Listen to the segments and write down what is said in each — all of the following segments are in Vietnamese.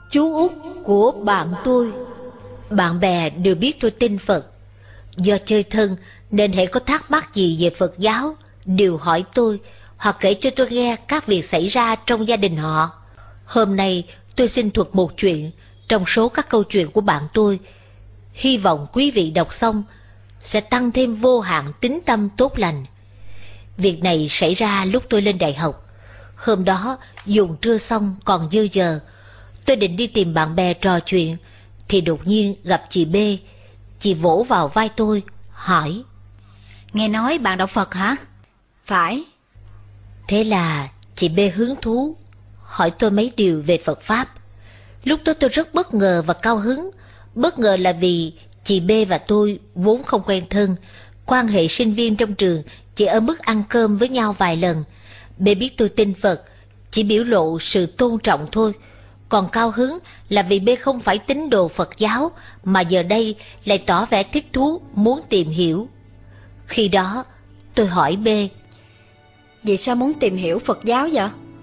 Chú út của bạn tôi. Bạn bè đều biết tôi tin Phật. Do chơi thân nên hễ có thắc mắc gì về Phật giáo đều hỏi tôi hoặc kể cho tôi nghe các việc xảy ra trong gia đình họ. Hôm nay tôi xin thuật một chuyện trong số các câu chuyện của bạn tôi. Hy vọng quý vị đọc xong sẽ tăng thêm vô hạn tín tâm tốt lành. Việc này xảy ra lúc tôi lên đại học. Hôm đó dùng trưa xong còn dư giờ, tôi định đi tìm bạn bè trò chuyện thì đột nhiên gặp chị B. Chị vỗ vào vai tôi hỏi: Nghe nói bạn đọc Phật hả? Phải. Thế là chị B hứng thú hỏi tôi mấy điều về Phật Pháp. Lúc đó tôi rất bất ngờ và cao hứng. Bất ngờ là vì chị B và tôi vốn không quen thân, quan hệ sinh viên trong trường chỉ ở mức ăn cơm với nhau vài lần. B biết tôi tin Phật, chỉ biểu lộ sự tôn trọng thôi. Còn cao hứng là vì B không phải tín đồ Phật giáo, mà giờ đây lại tỏ vẻ thích thú muốn tìm hiểu. Khi đó tôi hỏi B: Vì sao muốn tìm hiểu Phật giáo vậy?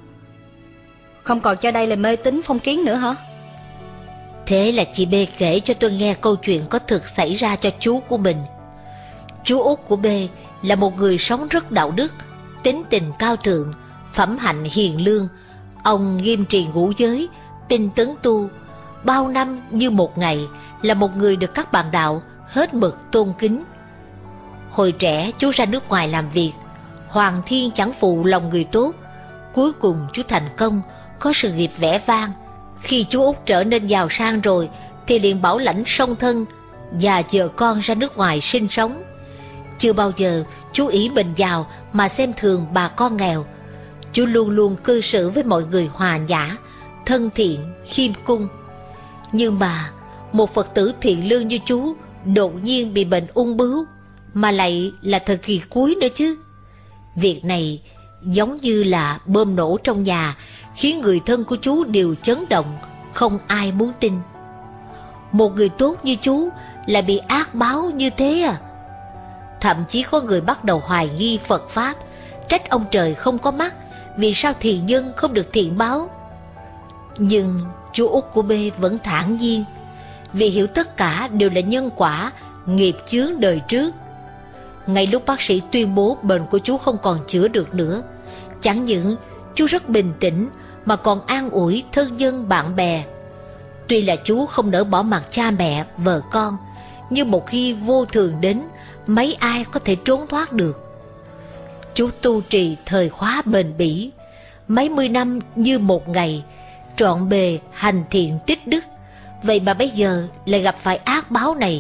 Không còn cho đây là mê tín phong kiến nữa hả? Thế là chị B kể cho tôi nghe câu chuyện có thực xảy ra cho chú của mình. Chú út của B là một người sống rất đạo đức, tính tình cao thượng, phẩm hạnh hiền lương. Ông nghiêm trì ngũ giới, tinh tấn tu, bao năm như một ngày, là một người được các bạn đạo hết mực tôn kính. Hồi trẻ chú ra nước ngoài làm việc, hoàng thiên chẳng phụ lòng người tốt. Cuối cùng chú thành công, có sự nghiệp vẻ vang. Khi chú út trở nên giàu sang rồi thì liền bảo lãnh song thân và vợ con ra nước ngoài sinh sống. Chưa bao giờ chú ỷ mình giàu mà xem thường bà con nghèo. Chú luôn luôn cư xử với mọi người hòa nhã, thân thiện, khiêm cung. Nhưng mà một Phật tử thiện lương như chú đột nhiên bị bệnh ung bướu, mà lại là thời kỳ cuối nữa chứ. Việc này giống như là bom nổ trong nhà, khiến người thân của chú đều chấn động, không ai muốn tin. Một người tốt như chú lại bị ác báo như thế à? Thậm chí có người bắt đầu hoài nghi Phật Pháp, trách ông trời không có mắt, vì sao thiện nhân không được thiện báo. Nhưng chú út của B vẫn thản nhiên, vì hiểu tất cả đều là nhân quả, nghiệp chướng đời trước. Ngay lúc bác sĩ tuyên bố bệnh của chú không còn chữa được nữa, chẳng những chú rất bình tĩnh mà còn an ủi thân nhân bạn bè. Tuy là chú không nỡ bỏ mặc cha mẹ, vợ con, nhưng một khi vô thường đến, mấy ai có thể trốn thoát được. Chú tu trì thời khóa bền bỉ, mấy mươi năm như một ngày, trọn bề hành thiện tích đức. Vậy mà bây giờ lại gặp phải ác báo này.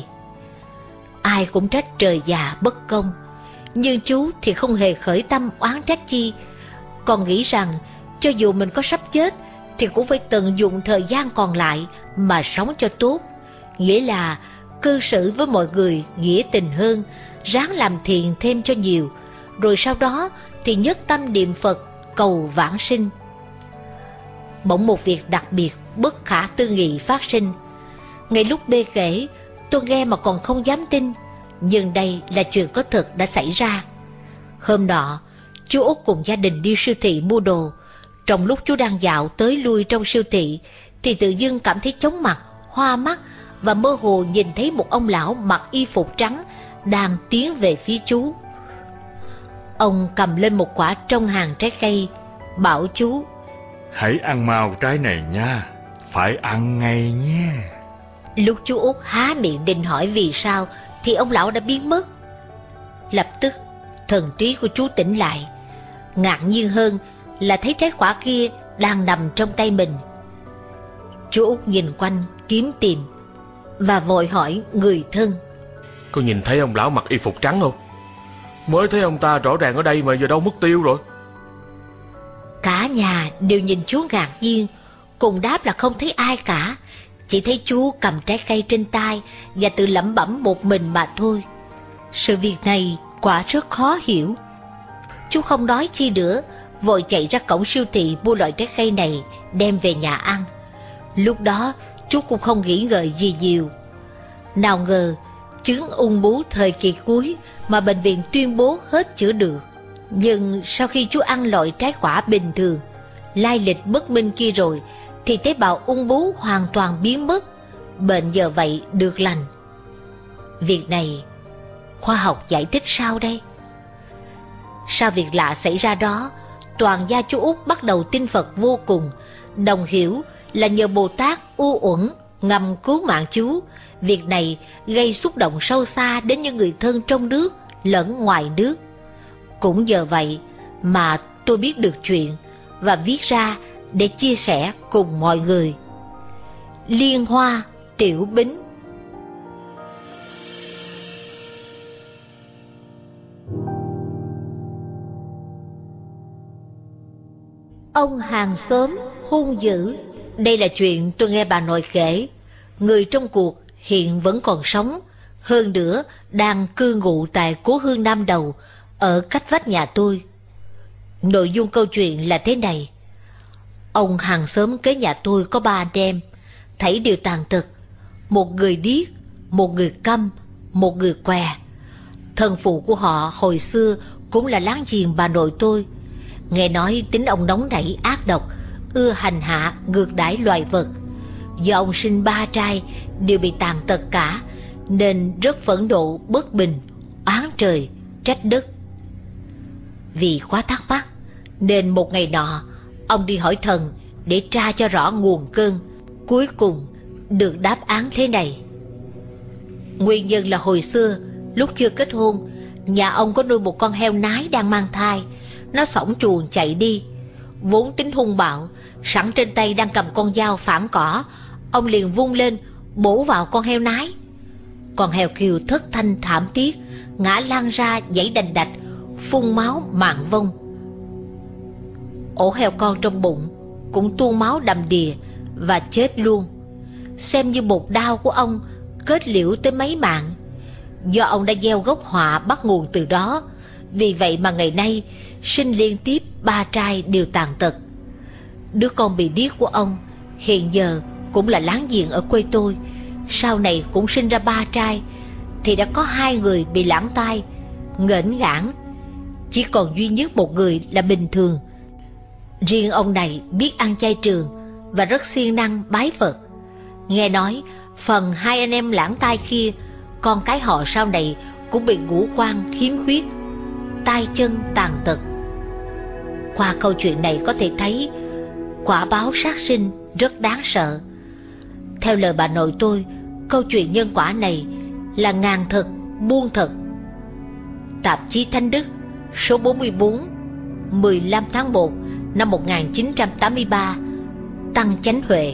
Ai cũng trách trời già bất công, nhưng chú thì không hề khởi tâm oán trách chi, còn nghĩ rằng cho dù mình có sắp chết thì cũng phải tận dụng thời gian còn lại mà sống cho tốt, nghĩa là cư xử với mọi người nghĩa tình hơn, ráng làm thiện thêm cho nhiều, rồi sau đó thì nhất tâm niệm Phật cầu vãng sinh. Bỗng một việc đặc biệt bất khả tư nghị phát sinh. Ngay lúc B kể, tôi nghe mà còn không dám tin, nhưng đây là chuyện có thật đã xảy ra. Hôm nọ, chú út cùng gia đình đi siêu thị mua đồ. Trong lúc chú đang dạo tới lui trong siêu thị thì tự dưng cảm thấy chóng mặt, hoa mắt và mơ hồ nhìn thấy một ông lão mặc y phục trắng đang tiến về phía chú. Ông cầm lên một quả trong hàng trái cây, bảo chú: Hãy ăn mau trái này nha, phải ăn ngay nhé. Lúc chú út há miệng định hỏi vì sao thì ông lão đã biến mất. Lập tức thần trí của chú tỉnh lại. Ngạc nhiên hơn là thấy trái quả kia đang nằm trong tay mình. Chú út nhìn quanh kiếm tìm và vội hỏi người thân: Có nhìn thấy ông lão mặc y phục trắng không? Mới thấy ông ta rõ ràng ở đây mà giờ đâu mất tiêu rồi. Cả nhà đều nhìn chú ngạc nhiên, cùng đáp là không thấy ai cả, chỉ thấy chú cầm trái cây trên tay và tự lẩm bẩm một mình mà thôi. Sự việc này quả rất khó hiểu. Chú không nói chi nữa, vội chạy ra cổng siêu thị mua loại trái cây này đem về nhà ăn. Lúc đó chú cũng không nghĩ ngợi gì nhiều. Nào ngờ chứng ung bướu thời kỳ cuối mà bệnh viện tuyên bố hết chữa được. Nhưng sau khi chú ăn loại trái quả bình thường, lai lịch bất minh kia rồi, thì tế bào ung bướu hoàn toàn biến mất, bệnh nhờ vậy được lành. Việc này khoa học giải thích sao đây? Sau việc lạ xảy ra đó, toàn gia chú Út bắt đầu tin Phật vô cùng, đồng hiểu là nhờ Bồ Tát u uẩn ngầm cứu mạng chú. Việc này gây xúc động sâu xa đến những người thân trong nước lẫn ngoài nước. Cũng nhờ vậy mà tôi biết được chuyện và viết ra để chia sẻ cùng mọi người. Liên Hoa Tiểu Bính. Ông hàng xóm hung dữ. Đây là chuyện tôi nghe bà nội kể. Người trong cuộc hiện vẫn còn sống, hơn nữa đang cư ngụ tại Cố Hương Nam Đầu, ở cách vách nhà tôi. Nội dung câu chuyện là thế này. Ông hàng xóm kế nhà tôi có 3 anh em, thảy đều tàn tật. Một người điếc, một người câm, một người què. Thân phụ của họ hồi xưa cũng là láng giềng bà nội tôi. Nghe nói tính ông nóng nảy ác độc, ưa hành hạ ngược đãi loài vật. Do ông sinh 3 trai đều bị tàn tật cả, nên rất phẫn nộ bất bình, oán trời trách đất. Vì quá thắc mắc nên một ngày nọ ông đi hỏi thần để tra cho rõ nguồn cơn. Cuối cùng được đáp án thế này. Nguyên nhân là hồi xưa lúc chưa kết hôn, nhà ông có nuôi một con heo nái đang mang thai. Nó xổng chuồng chạy đi, vốn tính hung bạo, sẵn trên tay đang cầm con dao phản cỏ, ông liền vung lên bổ vào con heo nái. Con heo kêu thất thanh thảm thiết, ngã lăn ra giãy đành đạch, phun máu mạng vong. Ổ heo con trong bụng cũng tuôn máu đầm đìa và chết luôn. Xem như một đao của ông kết liễu tới mấy mạng. Do ông đã gieo gốc họa bắt nguồn từ đó, vì vậy mà ngày nay sinh liên tiếp 3 trai đều tàn tật. Đứa con bị điếc của ông hiện giờ cũng là láng giềng ở quê tôi, sau này cũng sinh ra 3 trai, thì đã có 2 người bị lãng tai, nghễnh ngãn, chỉ còn duy nhất một người là bình thường. Riêng ông này biết ăn chay trường và rất siêng năng bái Phật. Nghe nói phần 2 anh em lãng tai kia, con cái họ sau này cũng bị ngũ quan khiếm khuyết, tay chân tàn tật. Qua câu chuyện này có thể thấy quả báo sát sinh rất đáng sợ. Theo lời bà nội tôi, câu chuyện nhân quả này là ngàn thật muôn thật. Tạp chí Thánh Đức số 44, 15 tháng 1 năm 1983, Tăng Chánh Huệ.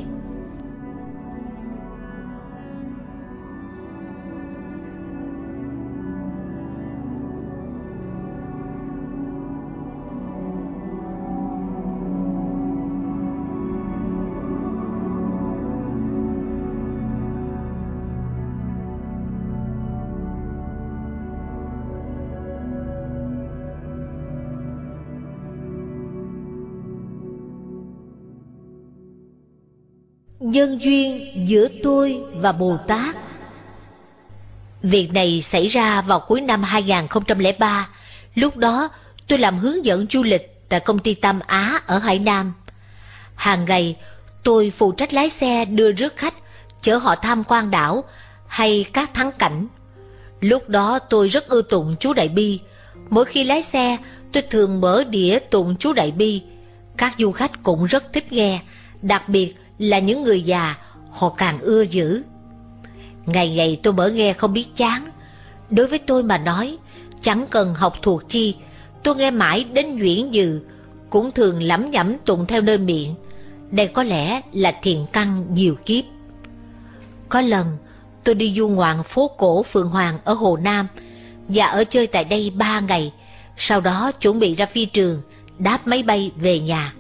Nhân duyên giữa tôi và Bồ Tát. Việc này xảy ra vào cuối năm 2003. Lúc đó tôi làm hướng dẫn du lịch tại công ty Tam Á ở Hải Nam. Hàng ngày tôi phụ trách lái xe đưa rước khách, chở họ tham quan đảo hay các thắng cảnh. Lúc đó tôi rất ưa tụng chú Đại Bi. Mỗi khi lái xe tôi thường mở đĩa tụng chú Đại Bi. Các du khách cũng rất thích nghe, đặc biệt là những người già, họ càng ưa dữ. Ngày ngày tôi mở nghe không biết chán. Đối với tôi mà nói, chẳng cần học thuộc chi, tôi nghe mãi đến nhuyễn dừ, cũng thường lẩm nhẩm tụng theo nơi miệng. Đây có lẽ là thiền căn nhiều kiếp. Có lần tôi đi du ngoạn phố cổ Phượng Hoàng ở Hồ Nam và ở chơi tại đây 3 ngày, sau đó chuẩn bị ra phi trường, đáp máy bay về nhà.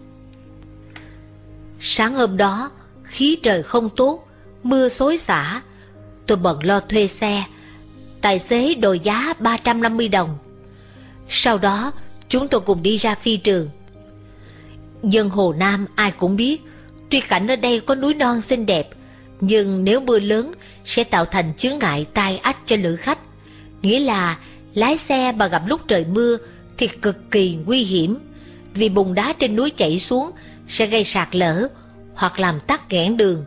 Sáng hôm đó, khí trời không tốt, mưa xối xả. Tôi bận lo thuê xe. Tài xế đòi giá 350 đồng. Sau đó, chúng tôi cùng đi ra phi trường. Dân Hồ Nam ai cũng biết, tuy cảnh ở đây có núi non xinh đẹp, nhưng nếu mưa lớn sẽ tạo thành chướng ngại tai ách cho lữ khách. Nghĩa là lái xe mà gặp lúc trời mưa thì cực kỳ nguy hiểm, vì bùn đá trên núi chảy xuống sẽ gây sạt lở hoặc làm tắc nghẽn đường.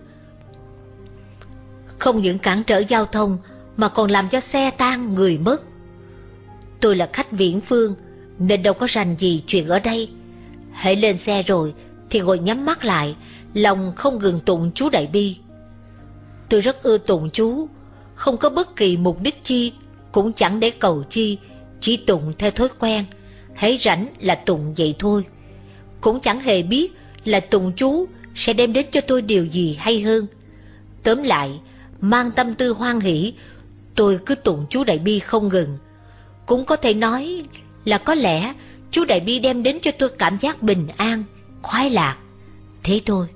Không những cản trở giao thông mà còn làm cho xe tan người mất. Tôi là khách viễn phương nên đâu có rành gì chuyện ở đây. Hễ lên xe rồi thì ngồi nhắm mắt lại, lòng không ngừng tụng chú Đại Bi. Tôi rất ưa tụng chú, không có bất kỳ mục đích chi, cũng chẳng để cầu chi, chỉ tụng theo thói quen, hễ rảnh là tụng vậy thôi. Cũng chẳng hề biết là tụng chú sẽ đem đến cho tôi điều gì hay hơn. Tóm lại, mang tâm tư hoan hỷ, tôi cứ tụng chú Đại Bi không ngừng. Cũng có thể nói là có lẽ chú Đại Bi đem đến cho tôi cảm giác bình an, khoái lạc. Thế thôi.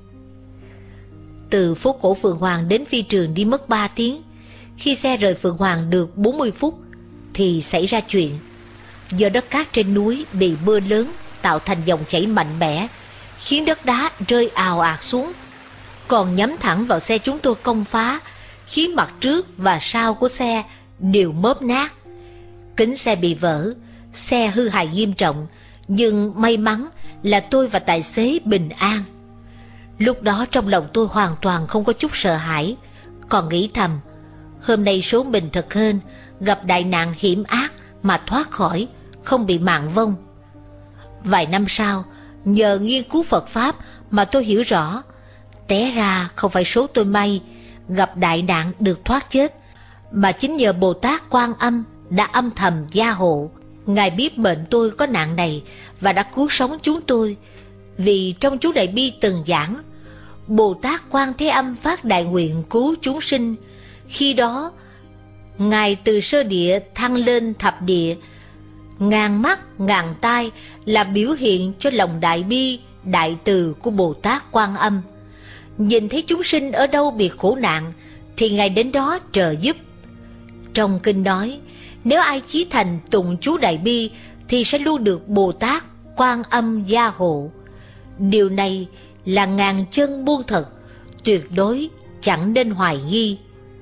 Từ phố cổ Phượng Hoàng đến phi trường đi mất 3 tiếng. Khi xe rời Phượng Hoàng được 40 phút thì xảy ra chuyện. Do đất cát trên núi bị mưa lớn tạo thành dòng chảy mạnh mẽ, khiến đất đá rơi ào ạt xuống, còn nhắm thẳng vào xe chúng tôi công phá, khiến mặt trước và sau của xe đều móp nát. Kính xe bị vỡ, xe hư hại nghiêm trọng, nhưng may mắn là tôi và tài xế bình an. Lúc đó trong lòng tôi hoàn toàn không có chút sợ hãi, còn nghĩ thầm, hôm nay số mình thật hên, gặp đại nạn hiểm ác mà thoát khỏi, không bị mạng vong. Vài năm sau, nhờ nghiên cứu Phật Pháp mà tôi hiểu rõ, té ra không phải số tôi may, gặp đại nạn được thoát chết, mà chính nhờ Bồ Tát Quan Âm đã âm thầm gia hộ. Ngài biết mệnh tôi có nạn này và đã cứu sống chúng tôi. Vì trong chú Đại Bi từng giảng, Bồ Tát Quan Thế Âm phát đại nguyện cứu chúng sinh. Khi đó, Ngài từ sơ địa thăng lên thập địa, ngàn mắt ngàn tai là biểu hiện cho lòng đại bi, đại từ của Bồ Tát Quan Âm. Nhìn thấy chúng sinh ở đâu bị khổ nạn thì Ngài đến đó trợ giúp. Trong kinh nói, nếu ai chí thành tụng chú Đại Bi thì sẽ luôn được Bồ Tát Quan Âm gia hộ. Điều này là ngàn chân muôn thật, tuyệt đối chẳng nên hoài nghi.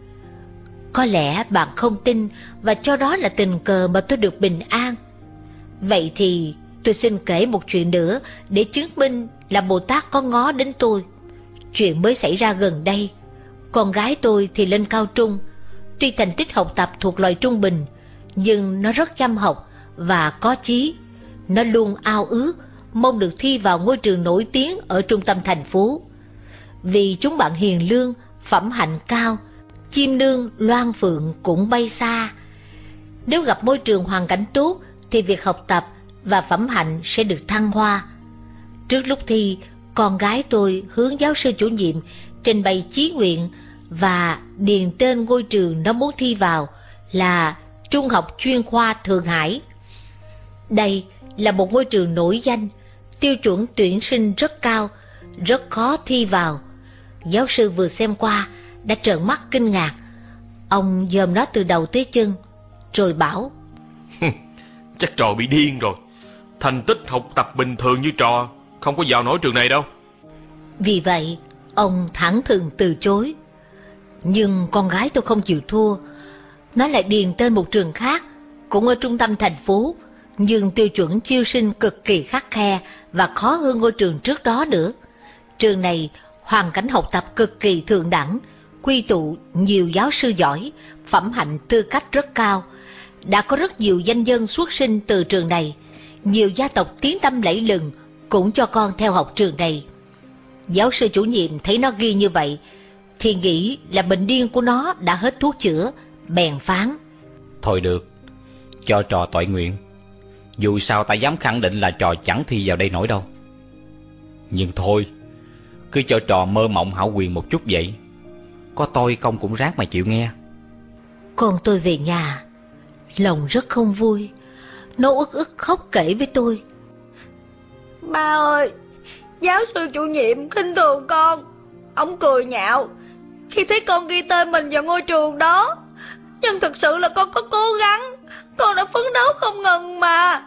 Có lẽ bạn không tin và cho đó là tình cờ mà tôi được bình an. Vậy thì tôi xin kể một chuyện nữa để chứng minh là Bồ Tát có ngó đến tôi. Chuyện mới xảy ra gần đây. Con gái tôi thì lên cao trung. Tuy thành tích học tập thuộc loại trung bình, nhưng nó rất chăm học và có chí. Nó luôn ao ước mong được thi vào ngôi trường nổi tiếng ở trung tâm thành phố. Vì chúng bạn hiền lương, phẩm hạnh cao, chim nương loan phượng cũng bay xa. Nếu gặp môi trường hoàn cảnh tốt thì việc học tập và phẩm hạnh sẽ được thăng hoa. Trước lúc thi, con gái tôi hướng giáo sư chủ nhiệm trình bày chí nguyện và điền tên ngôi trường nó muốn thi vào là Trung học chuyên khoa Thượng Hải. Đây là một ngôi trường nổi danh, tiêu chuẩn tuyển sinh rất cao, rất khó thi vào. Giáo sư vừa xem qua đã trợn mắt kinh ngạc. Ông dòm nó từ đầu tới chân, rồi bảo: Chắc trò bị điên rồi. Thành tích học tập bình thường như trò không có vào nổi trường này đâu. Vì vậy, ông thẳng thừng từ chối. Nhưng con gái tôi không chịu thua. Nó lại điền tên một trường khác, cũng ở trung tâm thành phố, nhưng tiêu chuẩn chiêu sinh cực kỳ khắt khe và khó hơn ngôi trường trước đó nữa. Trường này hoàn cảnh học tập cực kỳ thượng đẳng, quy tụ nhiều giáo sư giỏi, phẩm hạnh tư cách rất cao. Đã có rất nhiều danh nhân xuất sinh từ trường này, nhiều gia tộc tiếng tăm lẫy lừng cũng cho con theo học trường này. Giáo sư chủ nhiệm thấy nó ghi như vậy thì nghĩ là bệnh điên của nó đã hết thuốc chữa, bèn phán: Thôi được, cho trò toại nguyện. Dù sao ta dám khẳng định là trò chẳng thi vào đây nổi đâu. Nhưng thôi, cứ cho trò mơ mộng hão quyền một chút vậy. Có tôi công cũng ráng mà chịu nghe. Con tôi về nhà, lòng rất không vui. Nó uất ức khóc kể với tôi: Ba ơi, giáo sư chủ nhiệm khinh thường con. Ông cười nhạo khi thấy con ghi tên mình vào ngôi trường đó. Nhưng thực sự là con có cố gắng, con đã phấn đấu không ngừng mà.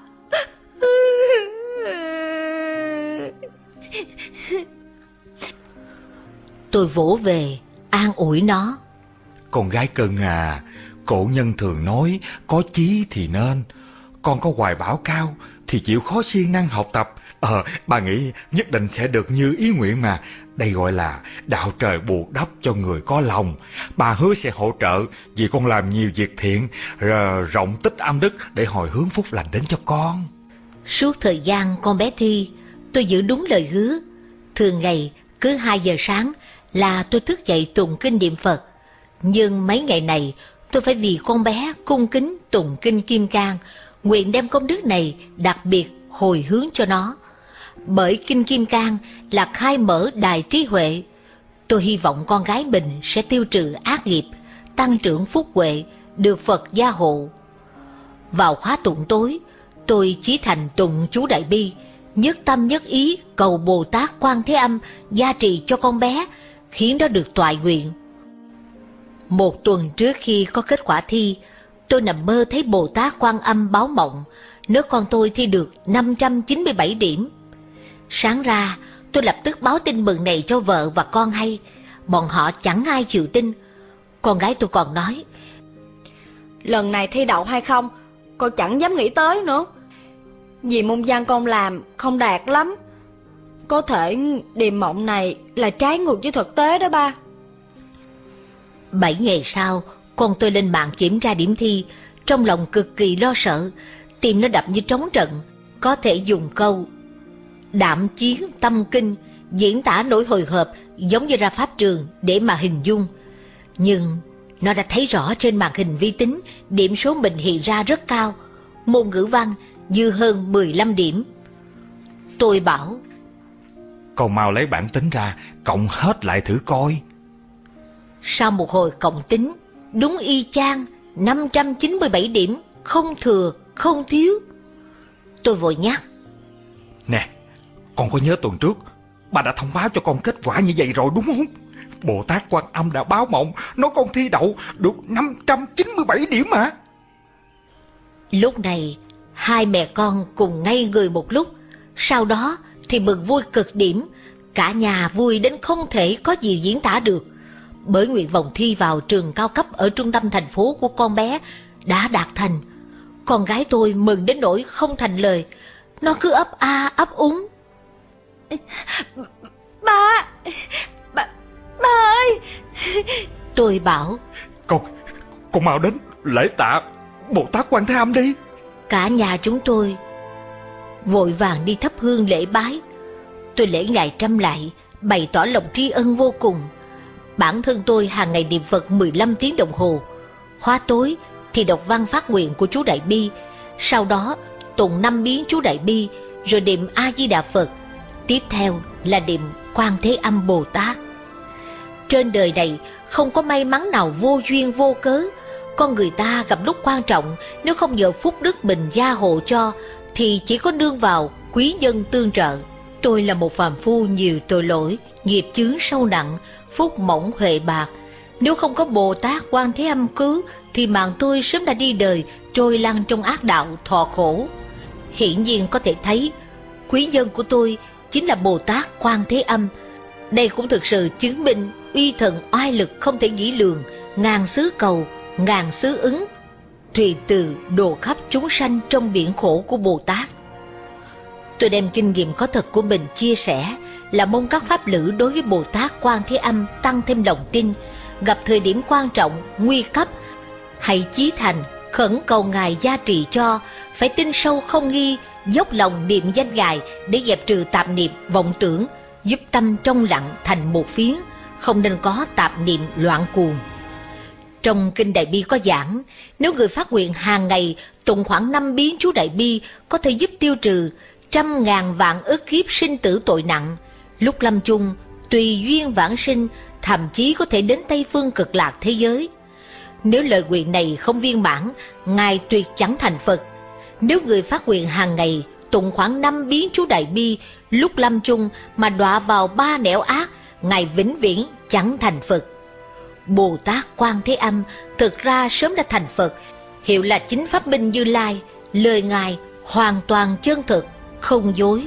Tôi vỗ về, an ủi nó: Con gái cưng à, cổ nhân thường nói có chí thì nên. Con có hoài bão cao thì chịu khó siêng năng học tập, Bà nghĩ nhất định sẽ được như ý nguyện mà. Đây gọi là đạo trời bù đắp cho người có lòng. Bà hứa sẽ hỗ trợ vì con làm nhiều việc thiện, rộng tích âm đức để hồi hướng phúc lành đến cho con. Suốt thời gian con bé Thi, tôi giữ đúng lời hứa. Thường ngày cứ 2 giờ sáng là tôi thức dậy tụng kinh niệm Phật. Nhưng mấy ngày này tôi phải vì con bé cung kính tụng kinh Kim Cang, nguyện đem công đức này đặc biệt hồi hướng cho nó. Bởi kinh Kim Cang là khai mở đài trí huệ. Tôi hy vọng con gái mình sẽ tiêu trừ ác nghiệp, tăng trưởng phúc huệ, được Phật gia hộ. Vào khóa tụng tối, tôi chí thành tụng chú Đại Bi, nhất tâm nhất ý cầu Bồ Tát Quan Thế Âm gia trì cho con bé, khiến nó được toại nguyện. Một tuần trước khi có kết quả thi, tôi nằm mơ thấy Bồ Tát Quan Âm báo mộng, nếu con tôi thi được 597 điểm. Sáng ra, tôi lập tức báo tin mừng này cho vợ và con hay. Bọn họ chẳng ai chịu tin. Con gái tôi còn nói, lần này thi đậu hay không, con chẳng dám nghĩ tới nữa. Vì môn văn con làm không đạt lắm. Có thể điềm mộng này là trái ngược với thực tế đó ba. 7 ngày sau, con tôi lên mạng kiểm tra điểm thi, trong lòng cực kỳ lo sợ, tim nó đập như trống trận. Có thể dùng câu đạm chiến tâm kinh diễn tả nỗi hồi hộp giống như ra pháp trường để mà hình dung. Nhưng nó đã thấy rõ trên màn hình vi tính điểm số mình hiện ra rất cao, môn ngữ văn dư hơn 15 điểm. Tôi bảo, con mau lấy bảng tính ra, cộng hết lại thử coi. Sau một hồi cộng tính, đúng y chang 597 điểm, không thừa, không thiếu. Tôi vội nhắc, nè, con có nhớ tuần trước bà đã thông báo cho con kết quả như vậy rồi đúng không? Bồ Tát Quan Âm đã báo mộng, nói con thi đậu được 597 điểm mà. Lúc này, hai mẹ con cùng ngây người một lúc, sau đó thì mừng vui cực điểm, cả nhà vui đến không thể có gì diễn tả được. Bởi nguyện vọng thi vào trường cao cấp ở trung tâm thành phố của con bé đã đạt thành. Con gái tôi mừng đến nỗi không thành lời, nó cứ ấp a ấp úng. Ba ơi! Tôi bảo, con mau đến lễ tạ Bồ Tát Quan Thế Âm đi. Cả nhà chúng tôi vội vàng đi thắp hương lễ bái. Tôi lễ ngài trăm lại, bày tỏ lòng tri ân vô cùng. Bản thân tôi hàng ngày niệm Phật 15 tiếng đồng hồ. Khóa tối thì đọc văn phát nguyện của chú Đại Bi, sau đó tụng 5 biến chú Đại Bi, rồi niệm A Di Đà Phật. Tiếp theo là niệm Quan Thế Âm Bồ Tát. Trên đời này không có may mắn nào vô duyên vô cớ. Con người ta gặp lúc quan trọng, nếu không nhờ phúc đức mình gia hộ cho, thì chỉ có nương vào quý nhân tương trợ. Tôi là một phàm phu nhiều tội lỗi, nghiệp chướng sâu nặng, phúc mỏng huệ bạc. Nếu không có Bồ Tát Quan Thế Âm cứu, thì mạng tôi sớm đã đi đời, trôi lăn trong ác đạo thọ khổ. Hiển nhiên có thể thấy, quý nhân của tôi chính là Bồ Tát Quan Thế Âm. Đây cũng thực sự chứng minh uy thần oai lực không thể nghĩ lường, ngàn xứ cầu, ngàn xứ ứng, tùy từ độ khắp chúng sanh trong biển khổ của Bồ Tát. Tôi đem kinh nghiệm có thật của mình chia sẻ, là mong các pháp lữ đối với Bồ Tát Quan Thế Âm tăng thêm lòng tin, gặp thời điểm quan trọng, nguy cấp, hãy chí thành, khẩn cầu Ngài gia trì cho, phải tin sâu không nghi, dốc lòng niệm danh Ngài để dẹp trừ tạp niệm, vọng tưởng, giúp tâm trong lặng thành một phiến, không nên có tạp niệm loạn cuồng. Trong Kinh Đại Bi có giảng, nếu người phát nguyện hàng ngày tụng khoảng 5 biến chú Đại Bi có thể giúp tiêu trừ 100.000 vạn ức kiếp sinh tử tội nặng, lúc lâm chung tùy duyên vãng sinh, thậm chí có thể đến Tây Phương Cực Lạc thế giới. Nếu lời nguyện này không viên mãn, Ngài tuyệt chẳng thành Phật. Nếu người phát nguyện hàng ngày tụng khoảng 5 biến chú Đại Bi, lúc lâm chung mà đọa vào 3 nẻo ác, Ngài vĩnh viễn chẳng thành Phật. Bồ Tát Quan Thế Âm thực ra sớm đã thành Phật, hiệu là chính pháp minh Như Lai, lời Ngài hoàn toàn chân thực, không dối.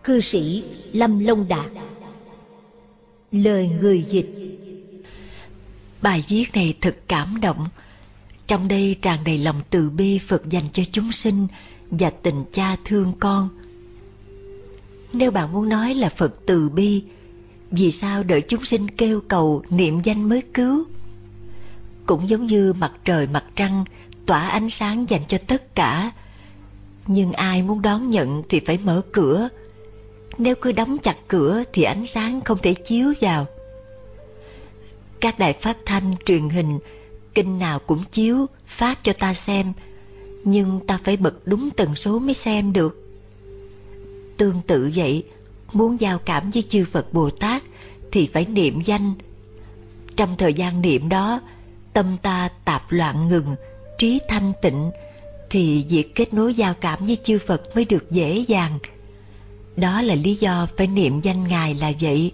cư sĩ Lâm Long Đạt. Lời người dịch. Bài viết này thật cảm động. Trong đây tràn đầy lòng từ bi Phật dành cho chúng sinh và tình cha thương con. Nếu bạn muốn nói là Phật từ bi, vì sao đợi chúng sinh kêu cầu niệm danh mới cứu? Cũng giống như mặt trời mặt trăng tỏa ánh sáng dành cho tất cả, nhưng ai muốn đón nhận thì phải mở cửa. Nếu cứ đóng chặt cửa thì ánh sáng không thể chiếu vào. Các đài phát thanh, truyền hình, kinh nào cũng chiếu, phát cho ta xem, nhưng ta phải bật đúng tần số mới xem được. Tương tự vậy, muốn giao cảm với chư Phật Bồ Tát thì phải niệm danh. Trong thời gian niệm đó, tâm ta tạp loạn ngừng, trí thanh tịnh, thì việc kết nối giao cảm với chư Phật mới được dễ dàng. Đó là lý do phải niệm danh Ngài là vậy.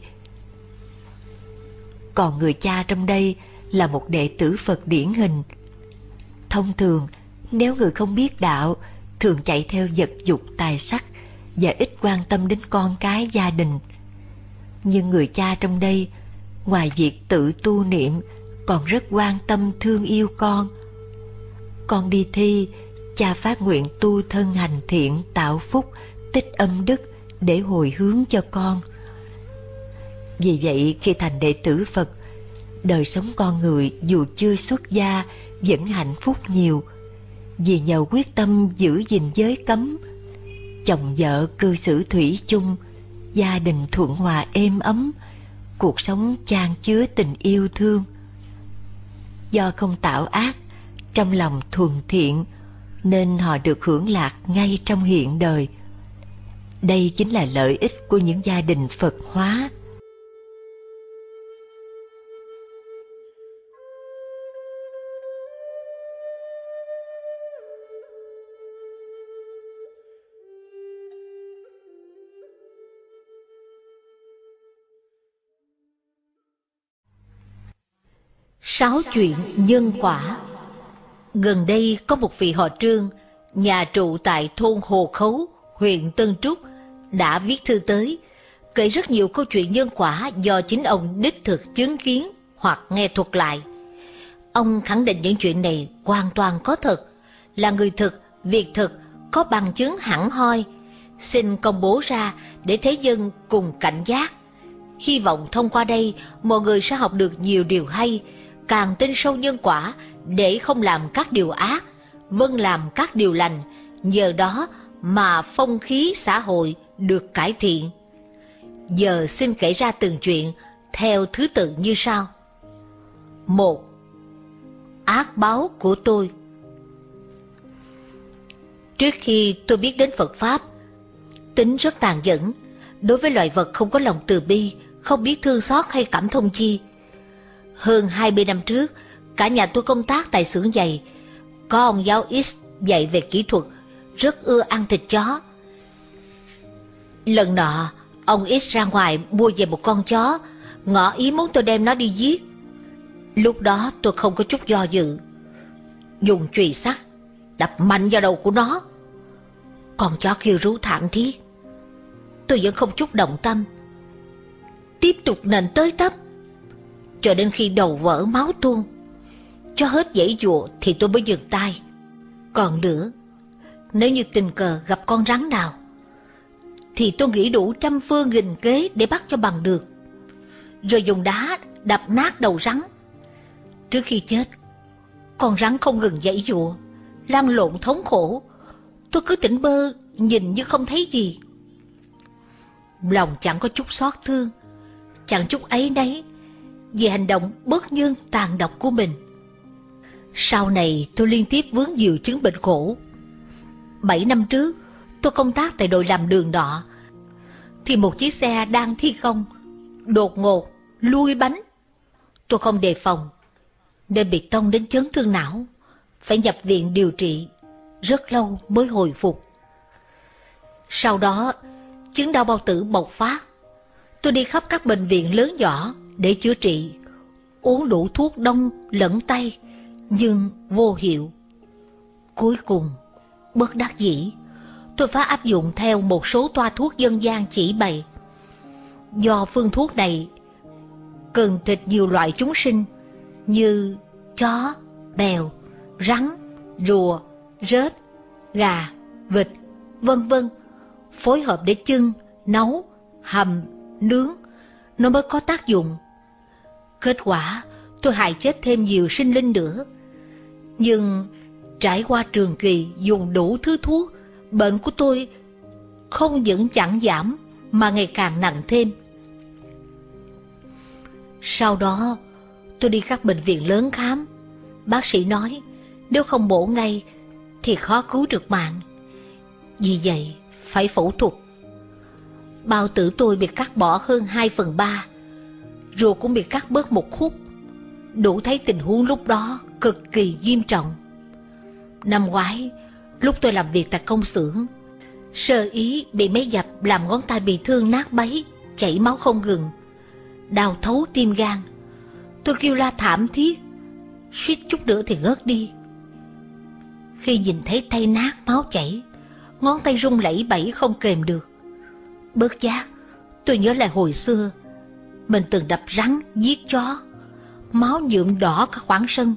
Còn người cha trong đây là một đệ tử Phật điển hình. Thông thường, nếu người không biết đạo, thường chạy theo vật dục tài sắc và ít quan tâm đến con cái gia đình. Nhưng người cha trong đây, ngoài việc tự tu niệm, còn rất quan tâm thương yêu con. Con đi thi, cha phát nguyện tu thân hành thiện, tạo phúc, tích âm đức để hồi hướng cho con. Vì vậy, khi thành đệ tử Phật, đời sống con người dù chưa xuất gia vẫn hạnh phúc nhiều, vì nhờ quyết tâm giữ gìn giới cấm, chồng vợ cư xử thủy chung, gia đình thuận hòa êm ấm, cuộc sống chan chứa tình yêu thương. Do không tạo ác, trong lòng thuần thiện, nên họ được hưởng lạc ngay trong hiện đời. Đây chính là lợi ích của những gia đình Phật hóa. Sáu chuyện nhân quả. Gần đây có một vị họ Trương, nhà trụ tại thôn Hồ Khấu, huyện Tân Trúc, đã viết thư tới, kể rất nhiều câu chuyện nhân quả do chính ông đích thực chứng kiến hoặc nghe thuật lại. Ông khẳng định những chuyện này hoàn toàn có thật, là người thực, việc thực, có bằng chứng hẳn hoi, xin công bố ra để thế dân cùng cảnh giác. Hy vọng thông qua đây mọi người sẽ học được nhiều điều hay, càng tin sâu nhân quả để không làm các điều ác, vâng làm các điều lành, nhờ đó mà phong khí xã hội được cải thiện. Giờ xin kể ra từng chuyện theo thứ tự như sau. 1. Ác báo của tôi. Trước khi tôi biết đến Phật Pháp, tính rất tàn nhẫn, đối với loài vật không có lòng từ bi, không biết thương xót hay cảm thông chi. Hơn 20 năm trước, cả nhà tôi công tác tại xưởng giày. Có ông giáo X dạy về kỹ thuật, rất ưa ăn thịt chó. Lần nọ, ông X ra ngoài mua về một con chó, ngỏ ý muốn tôi đem nó đi giết. Lúc đó tôi không có chút do dự, dùng chùy sắt đập mạnh vào đầu của nó. Con chó kêu rú thảm thiết. Tôi vẫn không chút động tâm, tiếp tục nện tới tấp, cho đến khi đầu vỡ máu tuôn. Cho hết giãy giụa thì tôi mới dừng tay. Còn nữa, nếu như tình cờ gặp con rắn nào, thì tôi nghĩ đủ trăm phương nghìn kế để bắt cho bằng được, rồi dùng đá đập nát đầu rắn. Trước khi chết, con rắn không ngừng giãy giụa, lăn lộn thống khổ. Tôi cứ tỉnh bơ, nhìn như không thấy gì. Lòng chẳng có chút xót thương, chẳng chút áy náy vì hành động bất nhân tàn độc của mình. Sau này tôi liên tiếp vướng nhiều chứng bệnh khổ. 7 năm trước, tôi công tác tại đội làm đường nọ, thì một chiếc xe đang thi công đột ngột lui bánh. Tôi không đề phòng nên bị tông đến chấn thương não, phải nhập viện điều trị, rất lâu mới hồi phục. Sau đó, chứng đau bao tử bộc phát. Tôi đi khắp các bệnh viện lớn nhỏ để chữa trị, uống đủ thuốc đông lẫn tây, nhưng vô hiệu. Cuối cùng, bất đắc dĩ, tôi phải áp dụng theo một số toa thuốc dân gian chỉ bày. Do phương thuốc này cần thịt nhiều loại chúng sinh như chó, bèo, rắn, rùa, rết, gà, vịt, vân vân, phối hợp để chưng, nấu, hầm, nướng, nó mới có tác dụng. Kết quả, tôi hại chết thêm nhiều sinh linh nữa. Nhưng trải qua trường kỳ dùng đủ thứ thuốc, bệnh của tôi không những chẳng giảm mà ngày càng nặng thêm. Sau đó, tôi đi các bệnh viện lớn khám. Bác sĩ nói nếu không mổ ngay thì khó cứu được mạng. Vì vậy, phải phẫu thuật. Bao tử tôi bị cắt bỏ hơn 2/3, ruột cũng bị cắt bớt một khúc. Đủ thấy tình huống lúc đó cực kỳ nghiêm trọng. Năm ngoái, lúc tôi làm việc tại công xưởng, sơ ý bị máy dập làm ngón tay bị thương nát bấy, chảy máu không ngừng, đau thấu tim gan. Tôi kêu la thảm thiết, suýt chút nữa thì ngất đi. Khi nhìn thấy tay nát máu chảy, ngón tay run lẩy bẩy không kềm được. Bớt giác, tôi nhớ lại hồi xưa mình từng đập rắn, giết chó, máu nhuộm đỏ cả khoảng sân.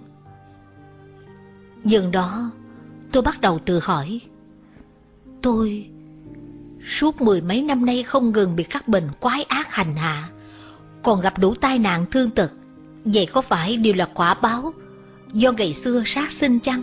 Dần đó, tôi bắt đầu tự hỏi, tôi suốt 10 mấy năm nay không ngừng bị các bệnh quái ác hành hạ, còn gặp đủ tai nạn thương tật, vậy có phải đều là quả báo do ngày xưa sát sinh chăng?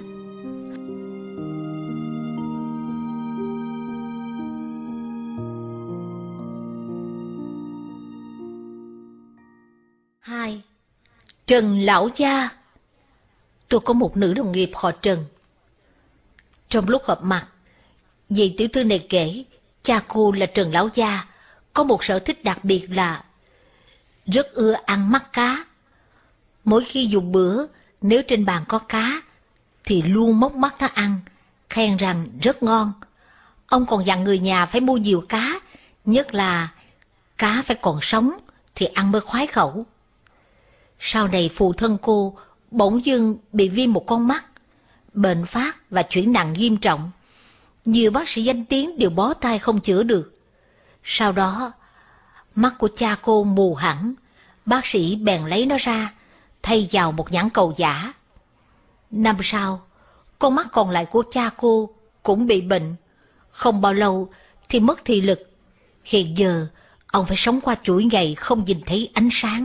Hai, Trần lão gia. Tôi có một nữ đồng nghiệp họ Trần. Trong lúc họp mặt, vị tiểu thư này kể cha cô là Trần lão gia có một sở thích đặc biệt là rất ưa ăn mắt cá. Mỗi khi dùng bữa, nếu trên bàn có cá thì luôn móc mắt nó ăn, khen rằng rất ngon. Ông còn dặn người nhà phải mua nhiều cá, nhất là cá phải còn sống thì ăn mới khoái khẩu. Sau này phụ thân cô bỗng dưng bị viêm một con mắt, bệnh phát và chuyển nặng nghiêm trọng. Nhiều bác sĩ danh tiếng đều bó tay không chữa được. Sau đó, mắt của cha cô mù hẳn, bác sĩ bèn lấy nó ra, thay vào một nhãn cầu giả. Năm sau, con mắt còn lại của cha cô cũng bị bệnh. Không bao lâu thì mất thị lực. Hiện giờ, ông phải sống qua chuỗi ngày không nhìn thấy ánh sáng.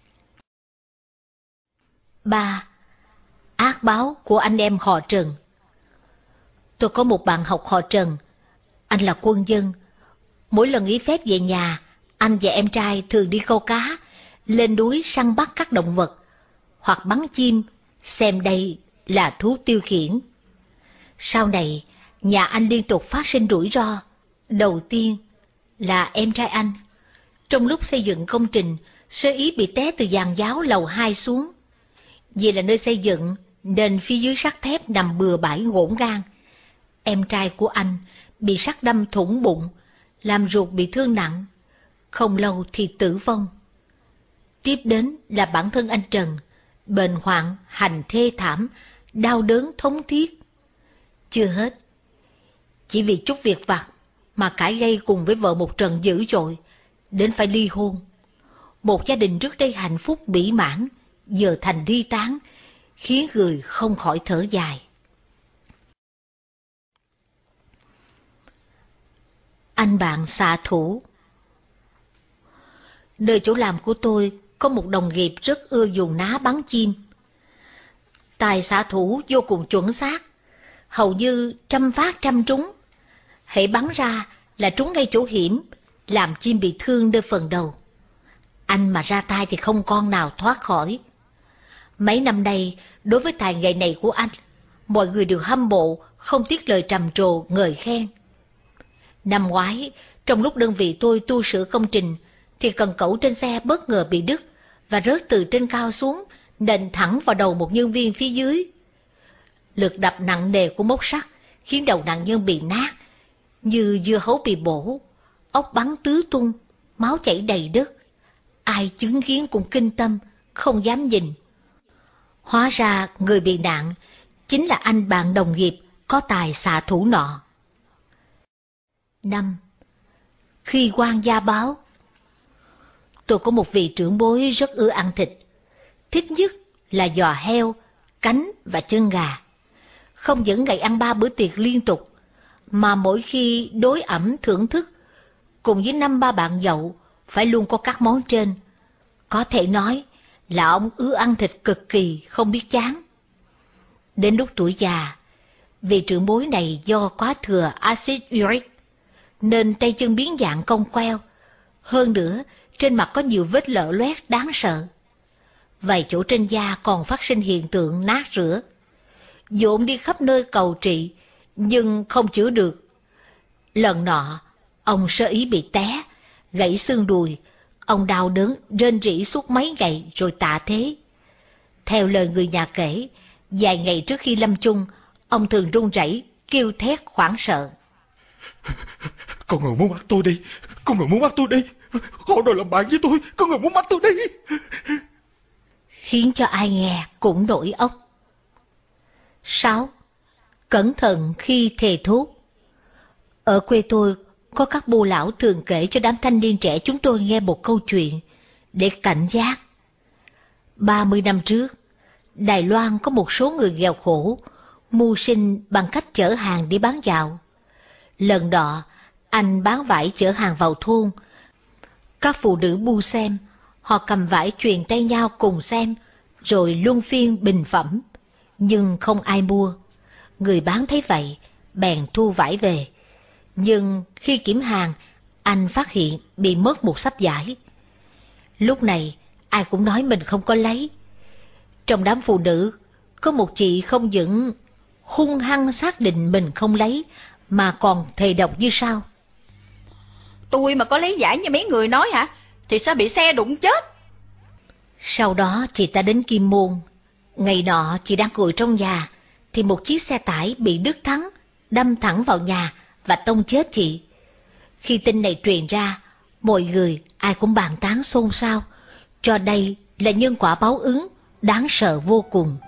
3. Ác báo của anh em họ Trần. Tôi có một bạn học họ Trần. Anh là quân dân. Mỗi lần nghỉ phép về nhà, anh và em trai thường đi câu cá, lên núi săn bắt các động vật, hoặc bắn chim, xem đây là thú tiêu khiển. Sau này, nhà anh liên tục phát sinh rủi ro. Đầu tiên là em trai anh. Trong lúc xây dựng công trình, sơ ý bị té từ giàn giáo lầu 2 xuống. Vì là nơi xây dựng nên phía dưới sắt thép nằm bừa bãi ngổn ngang. Em trai của anh bị sắt đâm thủng bụng, làm ruột bị thương nặng, không lâu thì tử vong. Tiếp đến là bản thân anh Trần, bệnh hoạn hành thê thảm, đau đớn thống thiết. Chưa hết, chỉ vì chút việc vặt mà cãi gây cùng với vợ một trận dữ dội, đến phải ly hôn. Một gia đình trước đây hạnh phúc mỹ mãn, giờ thành ly tán, khiến người không khỏi thở dài. Anh bạn xạ thủ. Nơi chỗ làm của tôi có một đồng nghiệp rất ưa dùng ná bắn chim. Tài xạ thủ vô cùng chuẩn xác, hầu như trăm phát trăm trúng. Hễ bắn ra là trúng ngay chỗ hiểm, làm chim bị thương nơi phần đầu. Anh mà ra tay thì không con nào thoát khỏi. Mấy năm nay, đối với tài nghệ này của anh, mọi người đều hâm mộ, không tiếc lời trầm trồ, ngợi khen. Năm ngoái, trong lúc đơn vị tôi tu sửa công trình, thì cần cẩu trên xe bất ngờ bị đứt và rớt từ trên cao xuống, nện thẳng vào đầu một nhân viên phía dưới. Lực đập nặng nề của móc sắt khiến đầu nạn nhân bị nát, như dưa hấu bị bổ, ốc bắn tứ tung, máu chảy đầy đất. Ai chứng kiến cũng kinh tâm, không dám nhìn. Hóa ra người bị nạn chính là anh bạn đồng nghiệp có tài xạ thủ nọ. 5. Khi quan gia báo. Tôi có một vị trưởng bối rất ưa ăn thịt, thích nhất là giò heo, cánh và chân gà. Không những ngày ăn 3 bữa tiệc liên tục, mà mỗi khi đối ẩm thưởng thức, cùng với 5-3 bạn nhậu, phải luôn có các món trên. Có thể nói là ông ưa ăn thịt cực kỳ, không biết chán. Đến lúc tuổi già, vị trưởng bối này do quá thừa axit uric, nên tay chân biến dạng cong queo. Hơn nữa, trên mặt có nhiều vết lở loét đáng sợ. Vài chỗ trên da còn phát sinh hiện tượng nát rữa. Dồn đi khắp nơi cầu trị, nhưng không chữa được. Lần nọ, ông sơ ý bị té, gãy xương đùi. Ông đau đớn, rên rỉ suốt mấy ngày rồi tạ thế. Theo lời người nhà kể, vài ngày trước khi lâm chung, ông thường run rẩy, kêu thét hoảng sợ. Con người muốn bắt tôi đi, con người muốn bắt tôi đi. Họ đòi làm bạn với tôi, con người muốn bắt tôi đi. Khiến cho ai nghe cũng nổi óc. 6. Cẩn thận khi thề thuốc. Ở quê tôi, có các bô lão thường kể cho đám thanh niên trẻ chúng tôi nghe một câu chuyện để cảnh giác. 30 năm trước, Đài Loan có một số người nghèo khổ, mưu sinh bằng cách chở hàng đi bán dạo. Lần đó, anh bán vải chở hàng vào thôn. Các phụ nữ bu xem, họ cầm vải truyền tay nhau cùng xem, rồi luân phiên bình phẩm, nhưng không ai mua. Người bán thấy vậy, bèn thu vải về. Nhưng khi kiểm hàng, anh phát hiện bị mất một xấp vải. Lúc này, ai cũng nói mình không có lấy. Trong đám phụ nữ, có một chị không những hung hăng xác định mình không lấy, mà còn thề độc như sau. Tôi mà có lấy vải như mấy người nói hả, thì sao bị xe đụng chết. Sau đó chị ta đến Kim Môn. Ngày nọ chị đang ngồi trong nhà, thì một chiếc xe tải bị đứt thắng, đâm thẳng vào nhà và tông chết chị. Khi tin này truyền ra, mọi người ai cũng bàn tán xôn xao, cho đây là nhân quả báo ứng đáng sợ vô cùng.